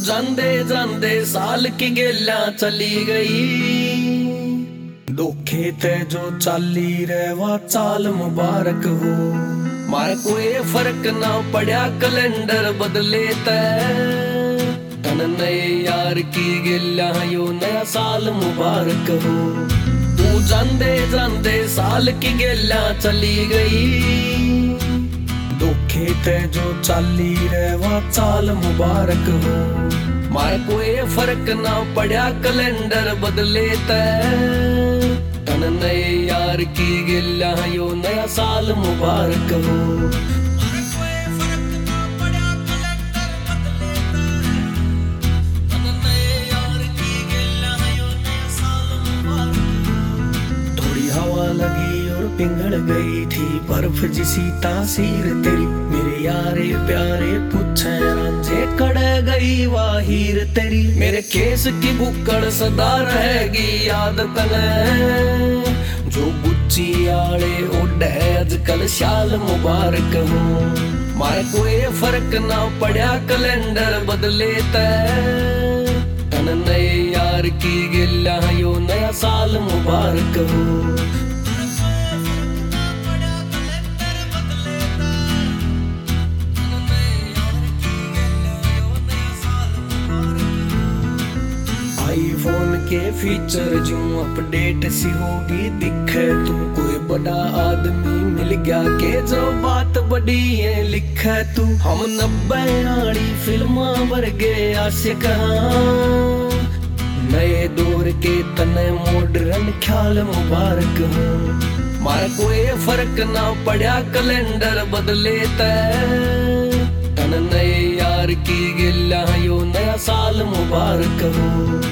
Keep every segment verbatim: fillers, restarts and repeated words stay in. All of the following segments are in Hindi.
जांदे जांदे साल की गेला चली गई, दुखे ते जो चाली रेवा चाल मुबारक हो। मारे कोई फर्क ना पड़ा कैलेंडर बदले ते, तन नए यार की गेला यो नया साल मुबारक हो। तू जांदे जांदे साल की गेला चली गई, दुखे ते जो चाली रेवा चाल मुबारक हो। मारे कोई फर्क ना पड़ा कैलेंडर बदले ते, तन नए यार की गिल्ला यो नया साल मुबारक हो। थोड़ी हवा लगी और पिघल गई थी बर्फ जिसी तासीर तेरी, मेरे यारे प्यारे पूछे रांझे कड़ गई वाहीर तेरी। मेरे केस की बुक्कड़ सदा रहेगी याद तने, जो बुच्ची आले ओढ़े अजकल शाल मुबारक हो। मारे कोई फर्क ना पड़ा कैलेंडर बदले ते, तन नए यार की गिल्ला यो नया साल मुबारक हो। आईफोन के फीचर जो अपडेट सी होगी दिखे, तू कोई बड़ा आदमी मिल गया के जो बात बड़ी है लिखे तू। हम नब्बे आड़ी फिल्मा वर्गे आशिक हाँ, नए दौर के तने मॉडर्न ख्याल मुबारक हो। मारे कोई फर्क ना पड़ा कैलेंडर बदले ते, तन नए यार की गिल्ला यो नया साल मुबारक हो।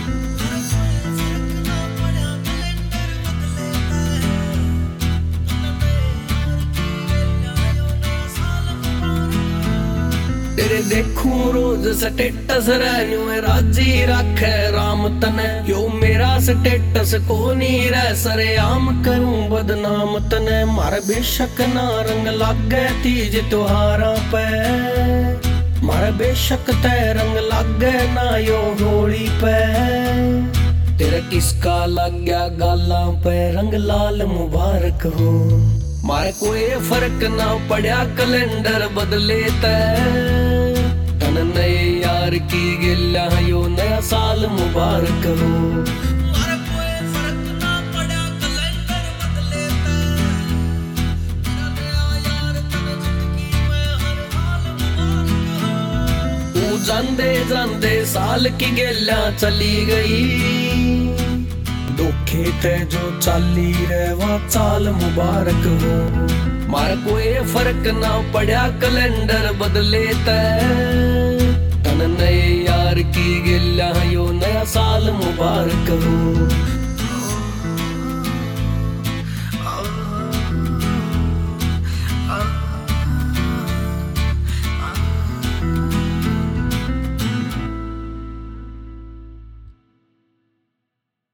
तेरे देखूं रोज स्टेटस रहनू राजी रखे राम तने, यो मेरा स्टेटस को नहीं रह सरे आम करूं बदनाम तने। मारे बेशक ना रंग लागे तीज त्योहारा पे, मारे बेशक ते रंग लागे ना यो होली पे। तेरे किसका लग गया गालां पे रंग लाल मुबारक हो। मारे कोई फर्क ना पड़ा कैलेंडर बदले ते, तन नए यार की गिल्ला यो नया साल मुबारक हो। मारे कोई फर्क ना पड़ा कैलेंडर बदले ते, तेरा नया यार तने जिंदगी में हर हाल मुबारक हो। तू जांदे जांदे साल की गिल्ला चली गई, दुखे ते जो चाली रेवा चाल मुबारक हो। मारे कोई फर्क ना पड़ा कैलेंडर बदले ते, तन नए यार की गिल्ला यो नया साल मुबारक हो।